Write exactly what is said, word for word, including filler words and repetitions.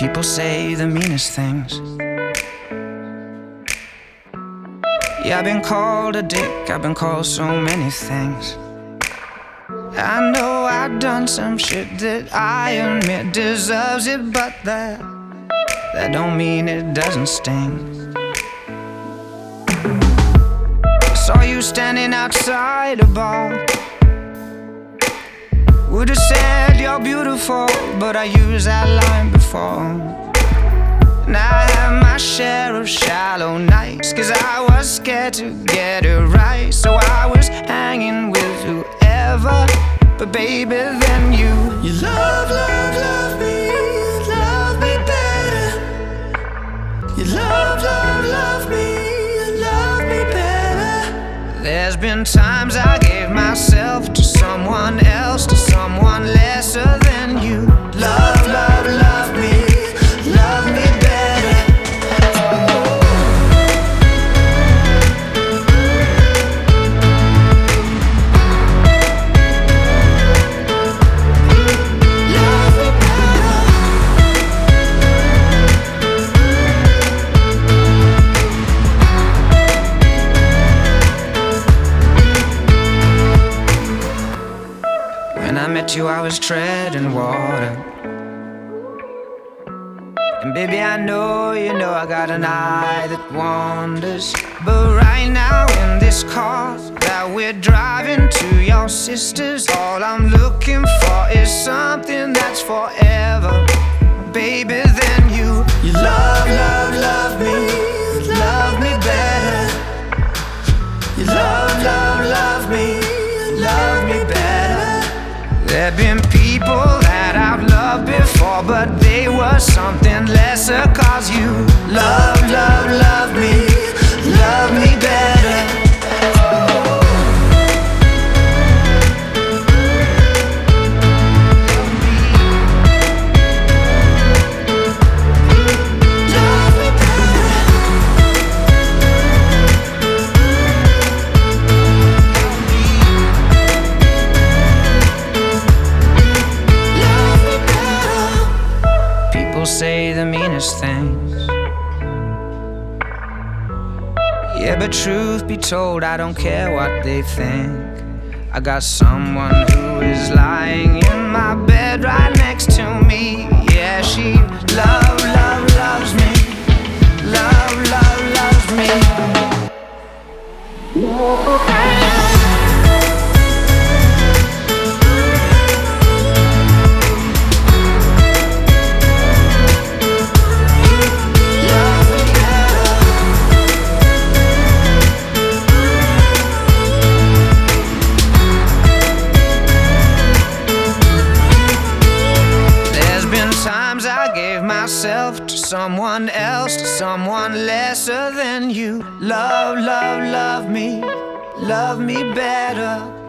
People say the meanest things. Yeah, I've been called a dick, I've been called so many things. I know I've done some shit that I admit deserves it, but that, that don't mean it doesn't sting. Saw you standing outside a bar. Would've said you're beautiful, but I used that line before. And I had my share of shallow nights, cause I was scared to get it right. So I was hanging with whoever, but baby, then you You love, love, love me, love me better. You love, love, love me, love me better. There's been times I gave myself to someone else, to someone lesser than you. Love, love, love me, love me better. Love me better. When I met you, I was treading water. And baby, I know, you know, I got an eye that wanders. But right now in this car that we're driving to your sister's, all I'm looking for is something that's forever. Baby, then you You love, love, love me, love me better. You love, love, love me, love me better. There've been people that I've loved before, but they were something lesser. Cause you love, love, love me, love me better. Love me better. Love me better. People say the meanest things. Yeah, but truth be told, I don't care what they think. I got someone who is lying in my bed right next to me. Yeah, she love, love, loves me. Love, love, loves me. Love me better. There's been times I gave myself to someone else, to someone lesser than you. Love, love, love me, love me better.